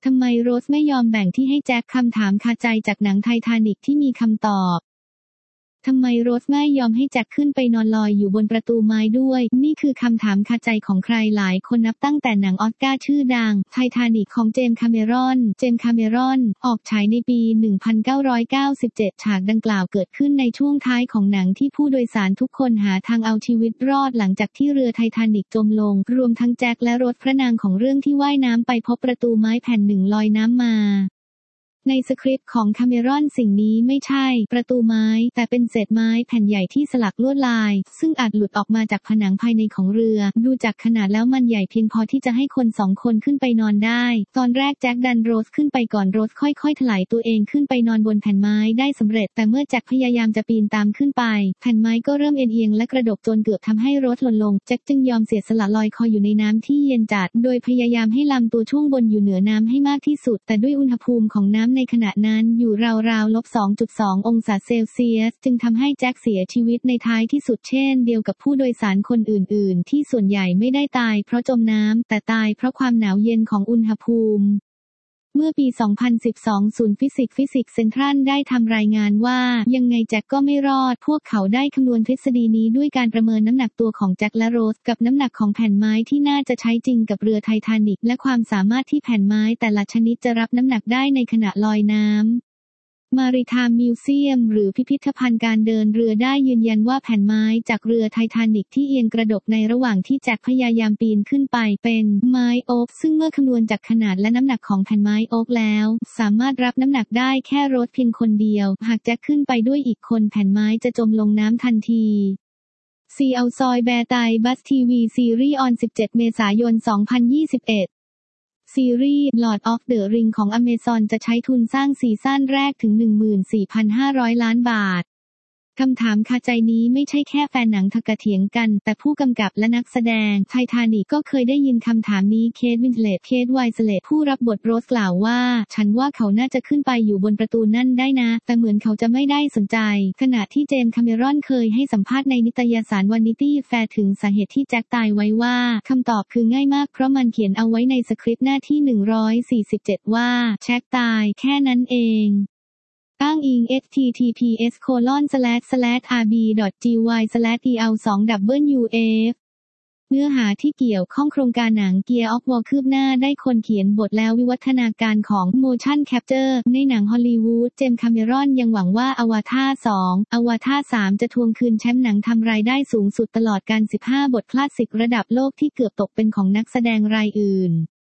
ทำไมโรสไม่ยอมแบ่งที่ให้แจ็คคำถามคาใจจากหนังไททานิกที่มีคำตอบทำไมโรสไม่ยอมให้แจ็คขึ้นไปนอนลอยอยู่บนประตูไม้ด้วยนี่คือคำถามคาใจของใครหลายคนนับตั้งแต่หนังออสการ์ชื่อดังไททานิกของเจมส์คาเมรอนออกฉายในปี 1997 ฉากดังกล่าวเกิดขึ้นในช่วงท้ายของหนังที่ผู้โดยสารทุกคนหาทางเอาชีวิตรอดหลังจากที่เรือไททานิกจมลงรวมทั้งแจ็คและโรสพระนางของเรื่องที่ว่ายน้ำไปพบประตูไม้แผ่นหนึ่งลอยน้ำมาในสคริปต์ของคาเมรอนสิ่งนี้ไม่ใช่ประตูไม้แต่เป็นเศษไม้แผ่นใหญ่ที่สลักลวดลายซึ่งอาจหลุดออกมาจากผนังภายในของเรือดูจากขนาดแล้วมันใหญ่เพียงพอที่จะให้คน2 คนขึ้นไปนอนได้ตอนแรกแจ็คดันโรสขึ้นไปก่อนโรสค่อยๆถลายตัวเองขึ้นไปนอนบนแผ่นไม้ได้สำเร็จแต่เมื่อแจ็คพยายามจะปีนตามขึ้นไปแผ่นไม้ก็เริ่มเอียงและกระดกจนเกือบทำให้โรสหล่นลงแจ็คจึงยอมเสียสละลอยคออยู่ในน้ำที่เย็นจัดโดยพยายามให้ลำตัวช่วงบนอยู่เหนือน้ำให้มากที่สุดแต่ด้วยอุณหภูมิของน้ำในขณะนั้นอยู่ราวๆ -2.2 องศาเซลเซียสจึงทำให้แจ็คเสียชีวิตในท้ายที่สุดเช่นเดียวกับผู้โดยสารคนอื่นๆที่ส่วนใหญ่ไม่ได้ตายเพราะจมน้ำแต่ตายเพราะความหนาวเย็นของอุณหภูมิเมื่อปี 2012 ศูนย์ฟิสิกส์เซ็นทรัลได้ทำรายงานว่ายังไงแจ็คก็ไม่รอดพวกเขาได้คำนวณทฤษฎีนี้ด้วยการประเมินน้ำหนักตัวของแจ็คและโรสกับน้ำหนักของแผ่นไม้ที่น่าจะใช้จริงกับเรือไททานิกและความสามารถที่แผ่นไม้แต่ละชนิดจะรับน้ำหนักได้ในขณะลอยน้ำมาริไทม์มิวเซียมหรือพิพิธภัณฑ์การเดินเรือได้ยืนยันว่าแผ่นไม้จากเรือไททานิกที่เอียงกระดกในระหว่างที่แจ็คพยายามปีนขึ้นไปเป็นไม้โอ๊กซึ่งเมื่อคำนวณจากขนาดและน้ำหนักของแผ่นไม้โอ๊กแล้วสามารถรับน้ำหนักได้แค่โรสเพียงคนเดียวหากแจ็คขึ้นไปด้วยอีกคนแผ่นไม้จะจมลงน้ำทันทีซีเอาซอยแบร์ไตบัสทีวีซีรีส์ออน 17 เมษายน 2021ซีรีส์ Lord of the Ring ของ Amazon จะใช้ทุนสร้างซีซั่นแรกถึง 14,500 ล้านบาทคำถามคาใจนี้ไม่ใช่แค่แฟนหนังถกเถียงกันแต่ผู้กำกับและนักแสดงไททานิกก็เคยได้ยินคำถามนี้เคท วินสเลตผู้รับบทโรสกล่าวว่าฉันว่าเขาน่าจะขึ้นไปอยู่บนประตูนั่นได้นะแต่เหมือนเขาจะไม่ได้สนใจขณะที่เจมส์คาเมรอนเคยให้สัมภาษณ์ในนิตยสารวานิตี้แฟร์ถึงสาเหตุที่แจ็คตายไว้ว่าคำตอบคือง่ายมากเพราะมันเขียนเอาไว้ในสคริปต์หน้าที่ 147 ว่าแจ็คตายแค่นั้นเองอ้างอิง https://rb.gy/el2wf เนื้อหาที่เกี่ยวข้องโครงการหนัง Gear of War คืบหน้าได้คนเขียนบทแล้ววิวัฒนาการของ Motion Capture ในหนังฮอลลีวูดเจมส์คาเมรอนยังหวังว่า Avatar 2 Avatar 3 จะทวงคืนแชมป์หนังทำรายได้สูงสุดตลอดการ15 บทคลาสสิกระดับโลกที่เกือบตกเป็นของนักแสดงรายอื่น